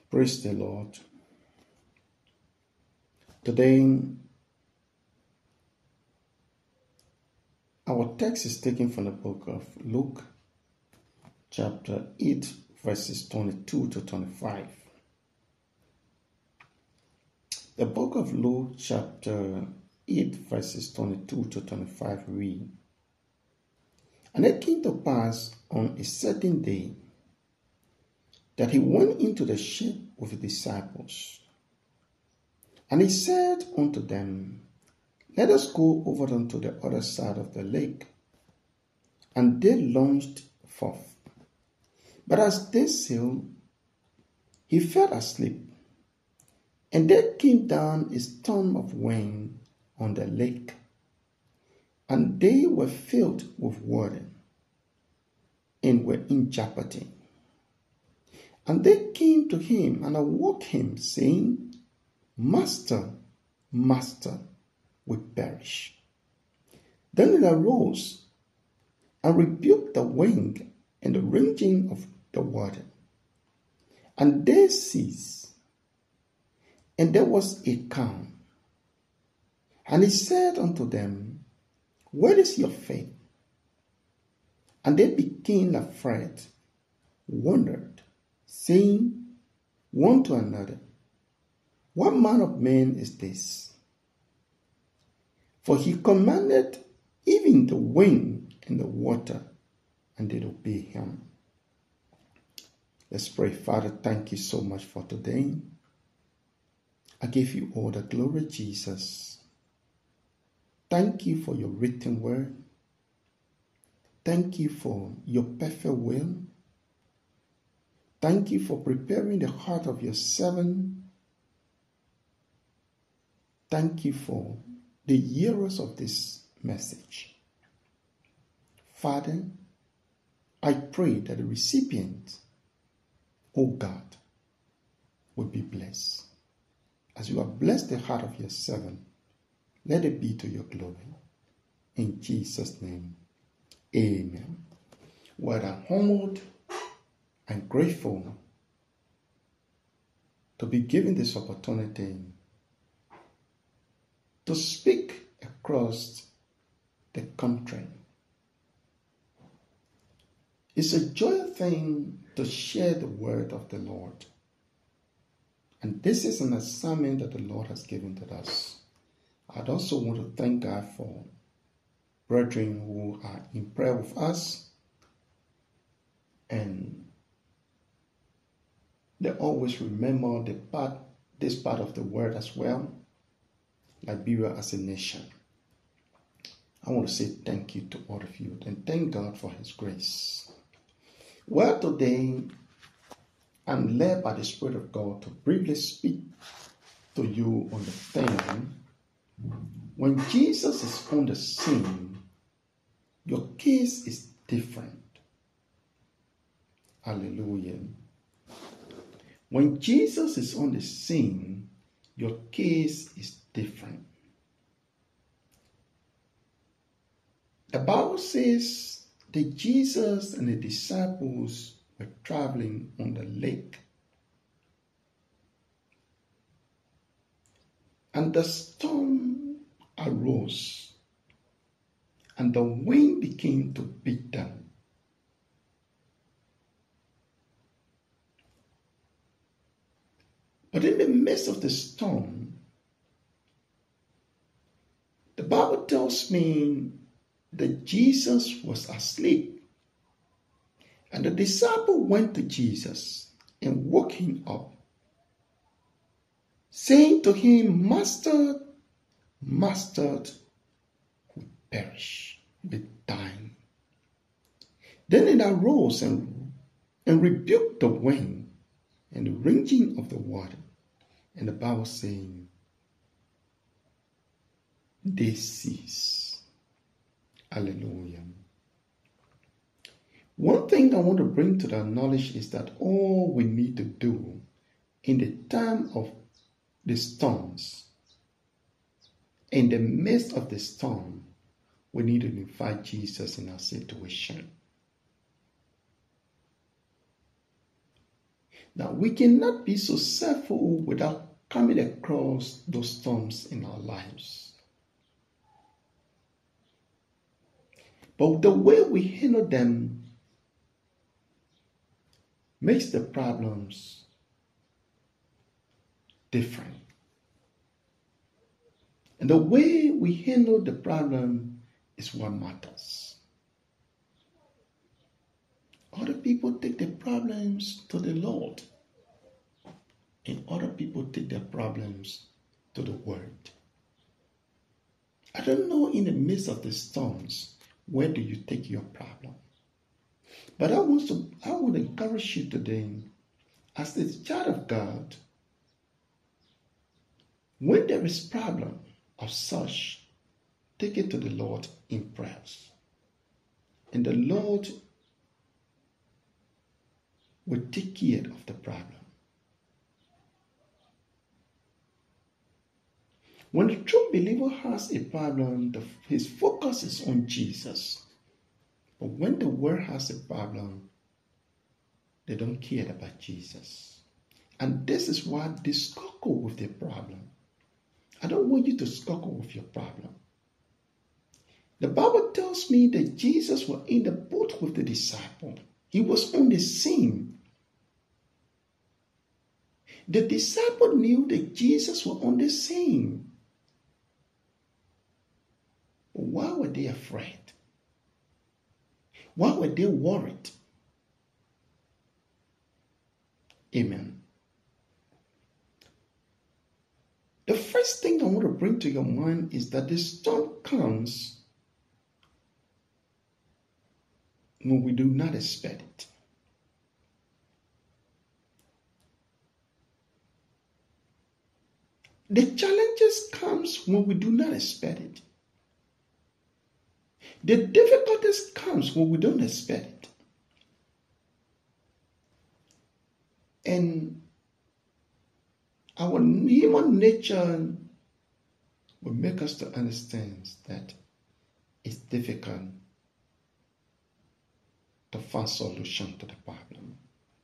Praise the Lord. Today, our text is taken from the book of Luke, chapter 8, verses 22 to 25. The book of Luke, chapter 8, verses 22 to 25 read, "And it came to pass on a certain day that he went into the ship with his disciples. And he said unto them, Let us go over unto the other side of the lake. And they launched forth. But as they sailed, he fell asleep. And there came down a storm of wind on the lake, and they were filled with water, and were in jeopardy. And they came to him and awoke him, saying, Master, Master, we perish. Then he arose and rebuked the wind and the raging of the water, and they ceased, and there was a calm. And he said unto them, Where is your faith? And they became afraid, wondered, saying one to another, What manner of man is this? For he commanded even the wind and the water, and they obey him." Let's pray. Father, thank you so much for today. I give you all the glory, Jesus. Thank you for your written word. Thank you for your perfect will. Thank you for preparing the heart of your servant. Thank you for the hearers of this message. Father, I pray that the recipient, O God, will be blessed. As you have blessed the heart of your servant, let it be to your glory. In Jesus' name, amen. We are humbled and grateful to be given this opportunity to speak across the country. It's a joyful thing to share the word of the Lord. And this is an assignment that the Lord has given to us. I'd also want to thank God for brethren who are in prayer with us, and they always remember this part of the word as well, Liberia as a nation. I want to say thank you to all of you and thank God for His grace. Well, today I'm led by the Spirit of God to briefly speak to you on the theme, when Jesus is on the scene, your case is different. Hallelujah. When Jesus is on the scene, your case is different. The Bible says that Jesus and the disciples were traveling on the lake. And the storm arose, and the wind began to beat them. But in the midst of the storm, the Bible tells me that Jesus was asleep. And the disciple went to Jesus and woke him up, saying to him, Master, Master, we perish, we die. Then it arose and rebuked the wind and the raging of the water. And the Bible saying, they cease. Hallelujah. One thing I want to bring to the knowledge is that all we need to do in the time of the storms, in the midst of the storm, we need to invite Jesus in our situation. Now, we cannot be successful without coming across those storms in our lives. But the way we handle them makes the problems different. And the way we handle the problem is what matters. Other people take their problems to the Lord, and other people take their problems to the Word. I don't know, in the midst of the storms, where do you take your problem? But I want to encourage you today, as a child of God, when there is problem of such, take it to the Lord in prayers. And the Lord will take care of the problem. When the true believer has a problem, his focus is on Jesus. But when the world has a problem, they don't care about Jesus. And this is why they struggle with their problem. I don't want you to struggle with your problem. The Bible tells me that Jesus was in the boat with the disciple. He was on the scene. The disciple knew that Jesus was on the scene. Why were they afraid? Why were they worried? Amen. The first thing I want to bring to your mind is that the storm comes when we do not expect it. The challenges comes when we do not expect it. The difficulties comes when we don't expect it. And our human nature will make us to understand that it's difficult to find solution to the problem.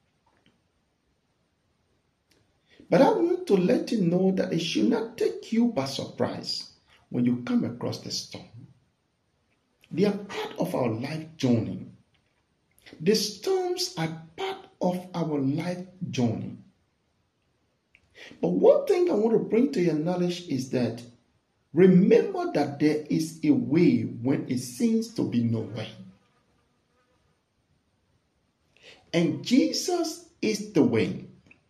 But I want to let you know that it should not take you by surprise when you come across the storm. They are part of our life journey. The storms are part of our life journey. But one thing I want to bring to your knowledge is that remember that there is a way when it seems to be no way. And Jesus is the way.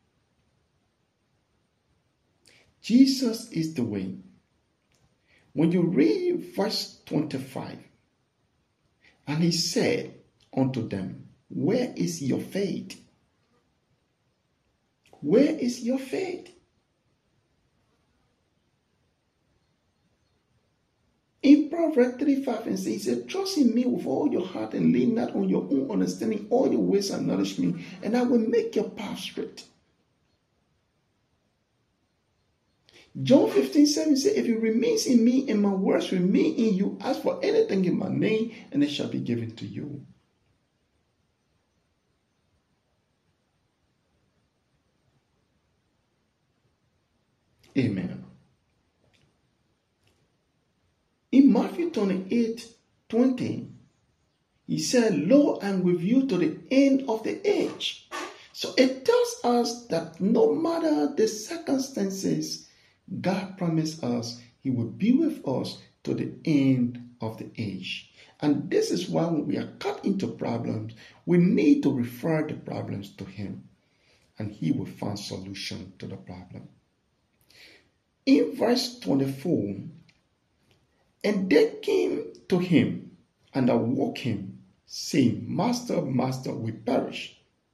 Jesus is the way. When you read verse 25, and he said unto them, where is your faith? Where is your faith? In Proverbs 3:5 and 6, he said, trust in me with all your heart and lean not on your own understanding. All your ways acknowledge me, and I will make your path straight. John 15:7 says, if you remain in me and my words remain in you, ask for anything in my name, and it shall be given to you. Amen. In Matthew 28:20, he said, lo, I'm with you to the end of the age. So it tells us that no matter the circumstances, God promised us he will be with us to the end of the age. And this is why when we are caught into problems, we need to refer the problems to him, and he will find solution to the problem. In verse 24, and they came to him and awoke him, saying, Master, Master, we perish.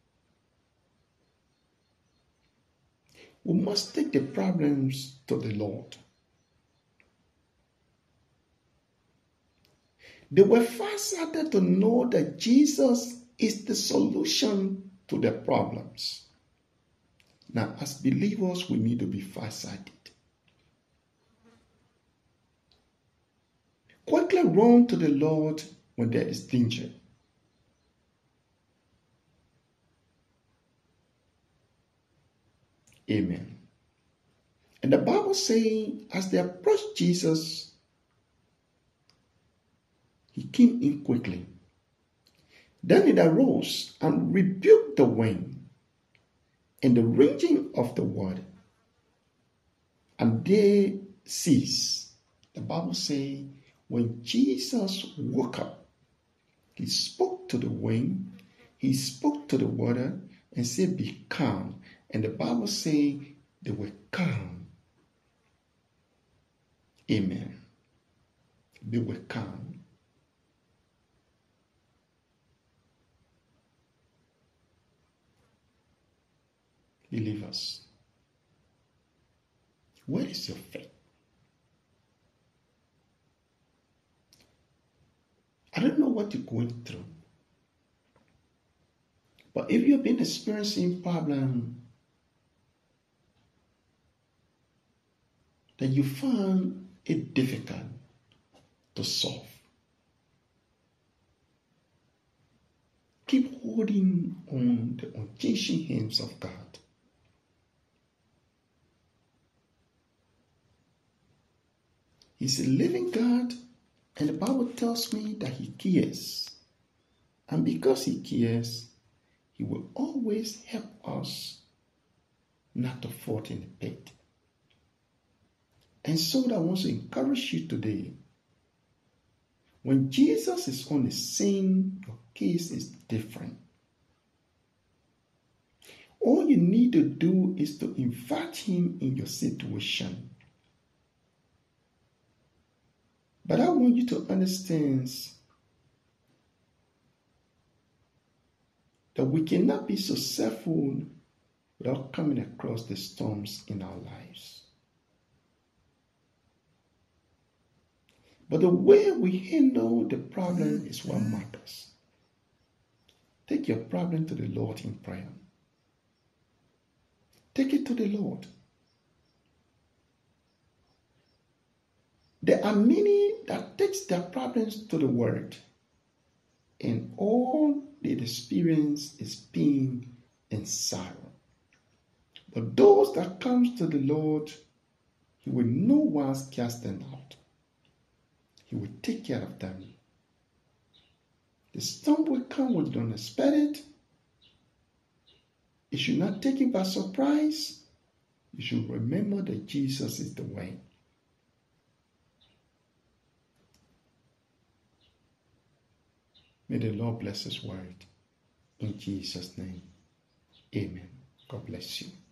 We must take the problems to the Lord. They were far-sighted to know that Jesus is the solution to their problems. Now, as believers, we need to be far-sighted. Quickly run to the Lord when there is danger. Amen. And the Bible saying, as they approached Jesus, he came in quickly. Then it arose and rebuked the wind and the raging of the water, and they ceased. The Bible says, when Jesus woke up, he spoke to the wind, he spoke to the water, and said, "Be calm." And the Bible says they were calm. Amen. They were calm. Believers, where is your faith? I don't know what you're going through, but if you've been experiencing problem that you find it difficult to solve, keep holding on the unchanging hands of God. He's a living God, and the Bible tells me that he cares. And because he cares, he will always help us not to fall in the pit. And so I want to encourage you today. When Jesus is on the scene, your case is different. All you need to do is to invite him in your situation. But I want you to understand that we cannot be successful without coming across the storms in our lives. But the way we handle the problem is what matters. Take your problem to the Lord in prayer. Take it to the Lord. There are many that takes their problems to the Word, and all they experience is pain and sorrow. But those that comes to the Lord, he will no wise cast them out. He will take care of them. The storm will come when you don't expect it. It should not take you by surprise. You should remember that Jesus is the way. May the Lord bless his word. In Jesus' name, amen. God bless you.